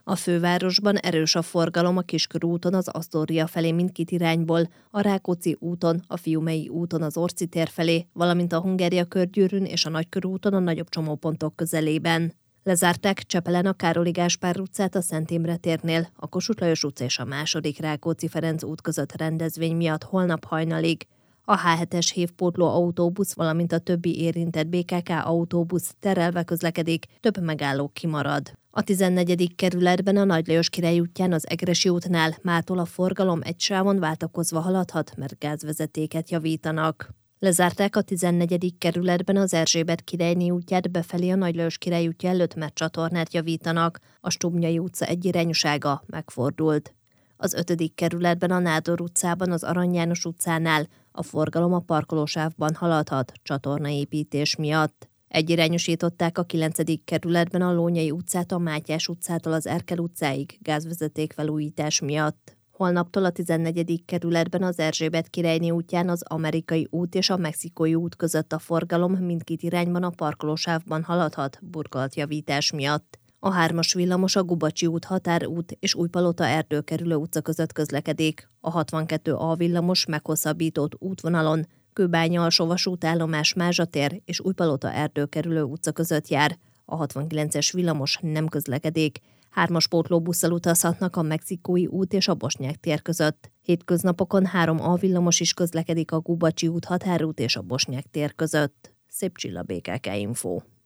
A fővárosban erős a forgalom a Kiskörúton az Asztória felé mindkét irányból, a Rákóczi úton, a Fiumei úton az Orci tér felé, valamint a Hungária körgyűrűn és a Nagykörúton a nagyobb csomópontok közelében. Lezárták Csepelen a Károli Gáspár utcát a Szent Imre térnél, a Kossuth Lajos utca és a második Rákóczi-Ferenc út között rendezvény miatt holnap hajnalig. A H7-es hévpótló autóbusz, valamint a többi érintett BKK autóbusz terelve közlekedik, több megálló kimarad. A 14. kerületben a Nagy Lajos Király útján az Egressy útnál mától a forgalom egy sávon váltakozva haladhat, mert gázvezetéket javítanak. Lezárták a 14. kerületben az Erzsébet királyné útját befelé a Nagy Lajos Király útja előtt, mert csatornát javítanak, a Stubnyai utca egyirányúsága megfordult. Az 5. kerületben a Nádor utcában az Arany János utcánál a forgalom a parkolósávban haladhat csatornaépítés miatt. Egyirányosították a 9. kerületben a Lónyai utcát a Mátyás utcától az Erkel utcáig gázvezeték felújítás miatt. Holnaptól a 14. kerületben az Erzsébet királyné útján az Amerikai út és a Mexikói út között a forgalom mindkét irányban a parkolósávban haladhat burkolatjavítás miatt. A 3-as villamos a Gubacsi út, Határút és Újpalota Erdőkerülő utca között közlekedik. A 62A villamos meghosszabbított útvonalon Kőbánya alsóvasútállomás, Mázsa tér és Újpalota Erdőkerülő utca között jár. A 69-es villamos nem közlekedik. 3-as pótlóbusszal utazhatnak a Mexikói út és a Bosnyák tér között. Hétköznapokon 3A villamos is közlekedik a Gubacsi út, Határút és a Bosnyák tér között. Szép Csilla, BKK Info.